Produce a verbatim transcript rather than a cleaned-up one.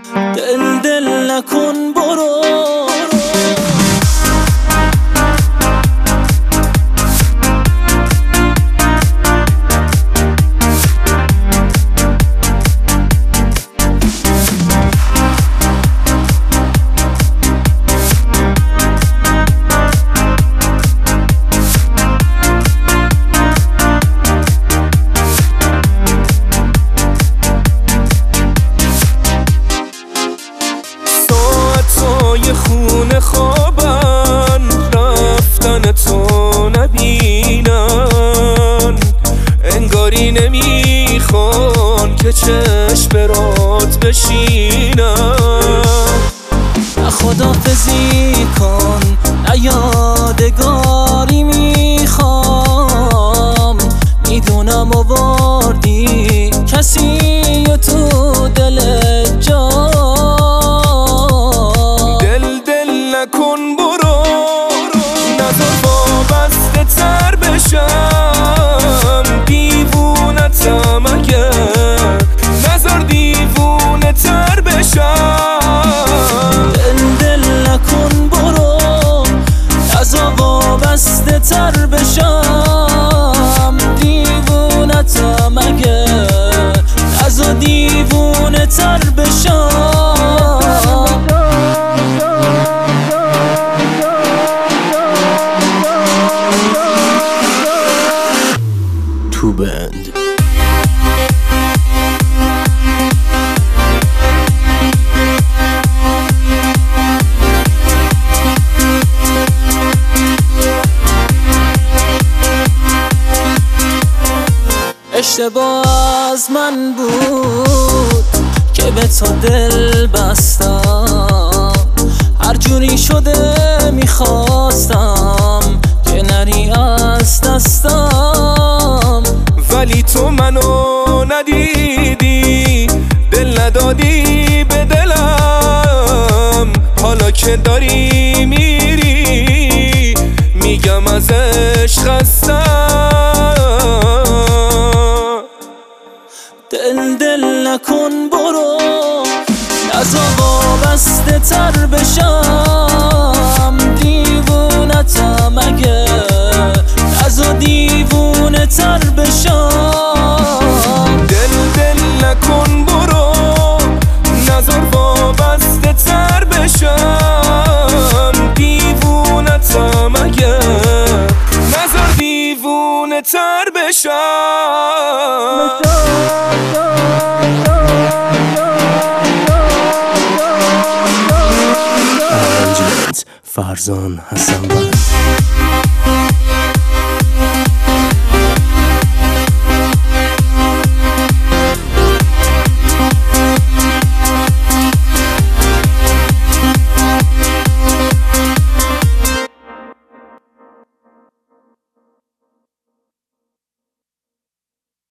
دل دل نکن برو. خونه خوابن رفتن تو نبینن، انگاری نمیخوان که چشم برات بشینن. خدافزی کن نه یادگاری میخوام، میدونم آوردی کسی و تو دل جا. نکن برو، نذار وابسته تر بشم، دیوونتم اگه نذار دیوونه تر بشم. دل دل نکن برو، نذار وابسته تر بشم، دیوونتم اگه نذار دیوونه تر بشم. تو بند اشتباه از من بود که به تو دل بستم، هر جوری شده میخواستم که نری از دستم. ولی تو منو ندیدی، دل ندادی به دلم، حالا که داری میری میگم ازش خستم. دل دل نکن برو، نذار وابسته تر بشم، دیوونتم اگه نذار دیوونه تر بشم. دل دل نکن برو، نذار وابسته تر بشم، دیوونتم اگه نذار دیوونه تر بشم. فرزان حسن